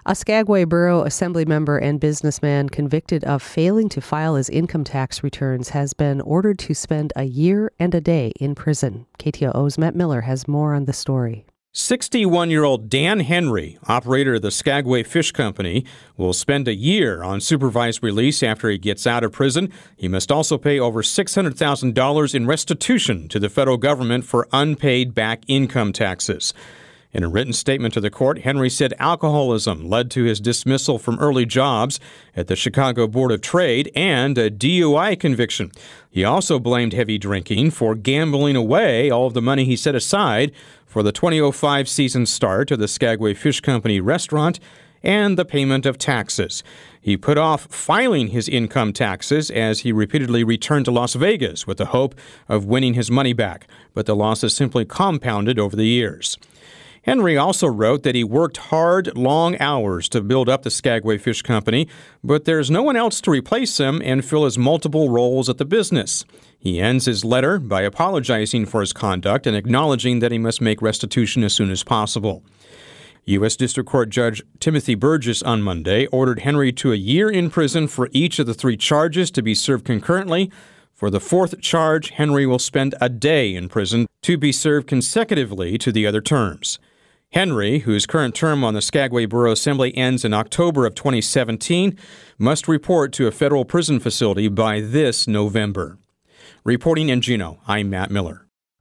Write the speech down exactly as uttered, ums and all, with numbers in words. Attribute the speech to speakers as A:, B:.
A: A Skagway Borough Assembly member and businessman convicted of failing to file his income tax returns has been ordered to spend a year and a day in prison. K T O O's Matt Miller has more on the story.
B: sixty-one-year-old Dan Henry, operator of the Skagway Fish Company, will spend a year on supervised release after he gets out of prison. He must also pay over six hundred thousand dollars in restitution to the federal government for unpaid back income taxes. In a written statement to the court, Henry said alcoholism led to his dismissal from early jobs at the Chicago Board of Trade and a D U I conviction. He also blamed heavy drinking for gambling away all of the money he set aside for the twenty oh five season start of the Skagway Fish Company restaurant and the payment of taxes. He put off filing his income taxes as he repeatedly returned to Las Vegas with the hope of winning his money back, but the losses simply compounded over the years. Henry also wrote that he worked hard, long hours to build up the Skagway Fish Company, but there's no one else to replace him and fill his multiple roles at the business. He ends his letter by apologizing for his conduct and acknowledging that he must make restitution as soon as possible. U S District Court Judge Timothy Burgess on Monday ordered Henry to a year in prison for each of the three charges to be served concurrently. For the fourth charge, Henry will spend a day in prison to be served consecutively to the other terms. Henry, whose current term on the Skagway Borough Assembly ends in October of twenty seventeen, must report to a federal prison facility by this November. Reporting in Juneau, I'm Matt Miller.